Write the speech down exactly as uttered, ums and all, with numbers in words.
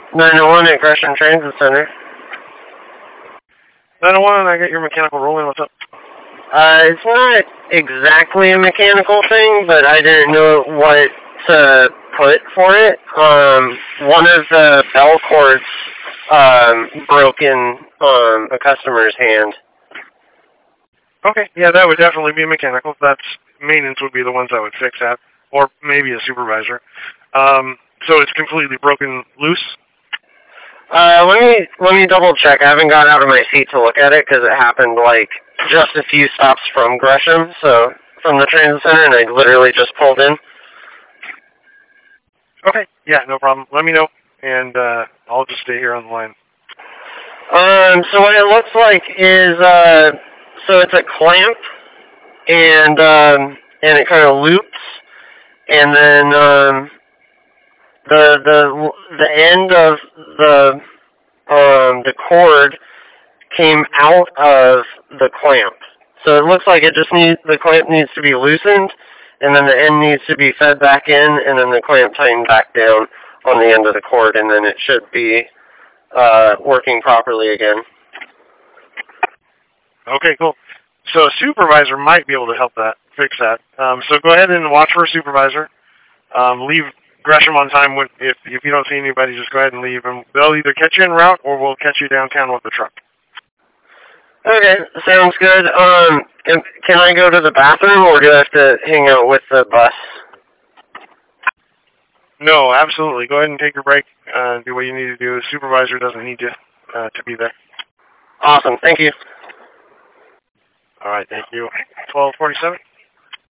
nine oh one at Gresham Transit Center. nine oh one, I got your mechanical rolling. What's up? Uh, it's not exactly a mechanical thing, but I didn't know what to put for it. Um, one of the bell cords um, broke in um, a customer's hand. Okay, yeah, that would definitely be mechanical. That's maintenance would be the ones that would fix that, or maybe a supervisor. Um, so it's completely broken loose. Uh, let me let me double check. I haven't got out of my seat to look at it because it happened like just a few stops from Gresham, so from the transit center, and I literally just pulled in. Okay, yeah, no problem. Let me know, and uh, I'll just stay here on the line. Um, so what it looks like is uh, so it's a clamp, and um, and it kind of loops, and then um, the the the end of the um, the cord came out of the clamp. So it looks like it just needs, the clamp needs to be loosened, and then the end needs to be fed back in, and then the clamp tightened back down on the end of the cord, and then it should be uh, working properly again. Okay, cool. So a supervisor might be able to help that, fix that. Um, so go ahead and watch for a supervisor. Um, leave Gresham on time. When, if, if you don't see anybody, just go ahead and leave, and they'll either catch you en route or we'll catch you downtown with the truck. Okay, sounds good. Um, can, can I go to the bathroom, or do I have to hang out with the bus? No, absolutely. Go ahead and take your break. Uh, do what you need to do. The supervisor doesn't need you uh, to be there. Awesome, thank you. All right, thank you. twelve forty-seven.